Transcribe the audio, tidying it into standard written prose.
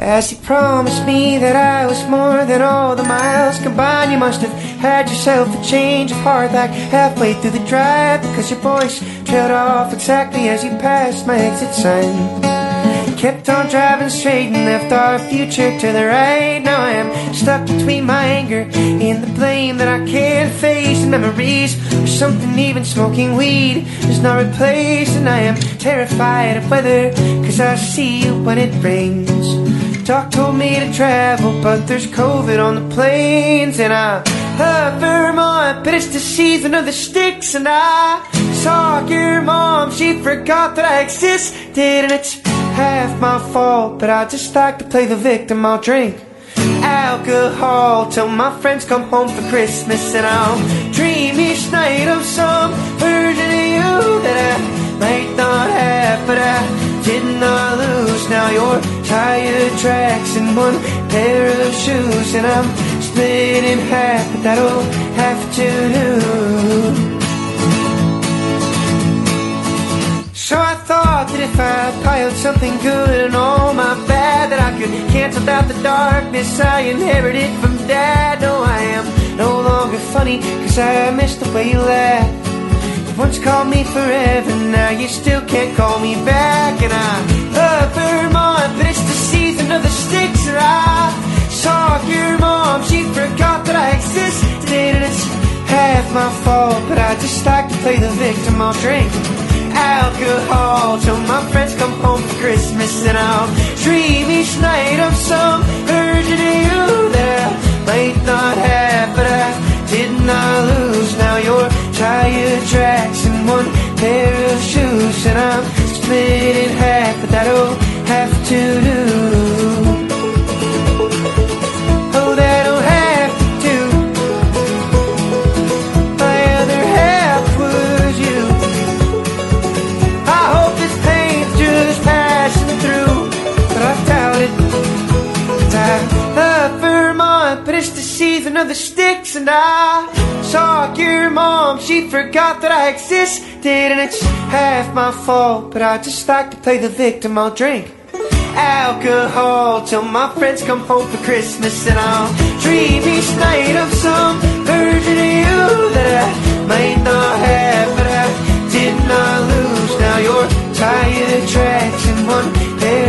As you promised me that I was more than all the miles combined, you must have had yourself a change of heart like halfway through the drive, because your voice trailed off exactly as you passed my exit sign. Kept on driving straight and left our future to the right. Now I am stuck between my anger and the blame that I can't face, and memories of something even smoking weed does not replace. And I am terrified of weather, cause I see you when it rains. Doc told me to travel, but there's COVID on the planes. And I love Vermont, but it's the season of the sticks. And I saw your mom, she forgot that I existed. And it's half my fault, but I just like to play the victim. I'll drink alcohol till my friends come home for Christmas, and I'll dream each night of some version of you that I might not have, but I did not lose. Now your tire tracks in one pair of shoes, and I'm split in half, but that'll have to do. So I thought that if I piled something good and all my bad, that I could cancel out the darkness I inherited from Dad. No, I am no longer funny, cause I miss the way you laugh. You once called me forever, now you still can't call me back. And I love Vermont, but it's the season of the sticks. And I saw your mom, she forgot that I existed. And it's half my fault, but I just like to play the victim. I'll drink alcohol till my friends come home for Christmas, and I'll dream each night of some version of you that I might not have, but I did not lose. Now your tire tracks in one pair of shoes, and I'm split in half, but that'll have to do. Oh, that'll have to do. My other half was you. I hope this pain's just passing through, but I doubt it. I love Vermont, but it's the season of the sticks. And I saw your mom, she forgot that I existed. And it's half my fault, but I just like to play the victim. I'll drink alcohol till my friends come home for Christmas, and I'll dream each night of some version of you that I might not have, but I did not lose. Now your tire tracks in one pair